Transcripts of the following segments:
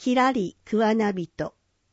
きらり桑名人。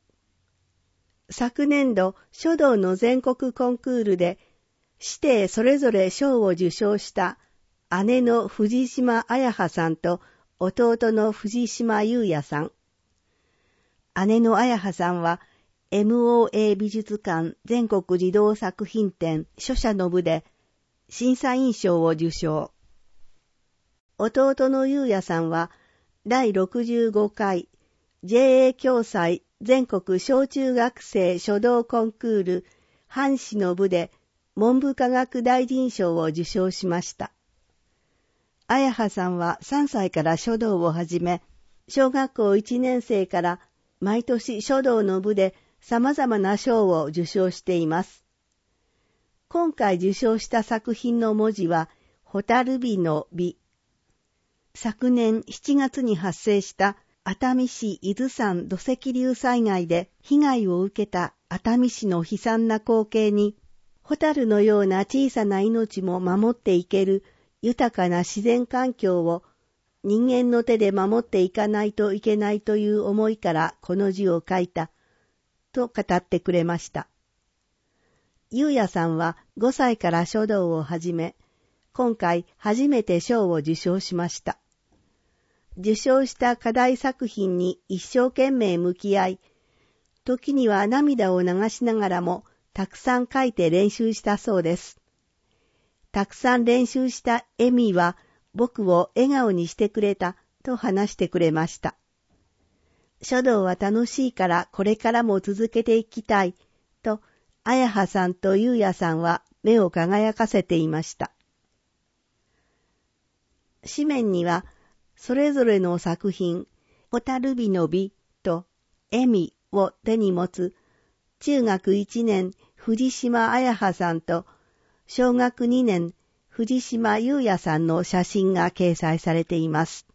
昨年度書道の全国コンクールで指定それぞれ賞を受賞した姉の藤島彩葉さんと弟の藤島優也さん。姉の彩葉さんは MOA 美術館全国児童作品展書写の部で審査員賞を受賞。弟の優也さんは第65回 JA 共済全国小中学生書道コンクール藩士の部で文部科学大臣賞を受賞しました。彩葉さんは3歳から書道を始め、小学校1年生から毎年書道の部で様々な賞を受賞しています。今回受賞した作品の文字は、蛍火の美。昨年7月に発生した熱海市伊豆山土石流災害で被害を受けた熱海市の悲惨な光景に、蛍のような小さな命も守っていける豊かな自然環境を人間の手で守っていかないといけないという思いからこの字を書いたと語ってくれました。優也さんは5歳から書道を始め、今回初めて賞を受賞しました。受賞した課題作品に一生懸命向き合い、時には涙を流しながらもたくさん書いて練習したそうです。たくさん練習したエミは僕を笑顔にしてくれたと話してくれました。書道は楽しいからこれからも続けていきたいと彩葉さんと優也さんは目を輝かせていました。紙面にはそれぞれの作品、蛍火の美とエミを手に持つ中学1年藤島彩葉さんと小学2年藤島優也さんの写真が掲載されています。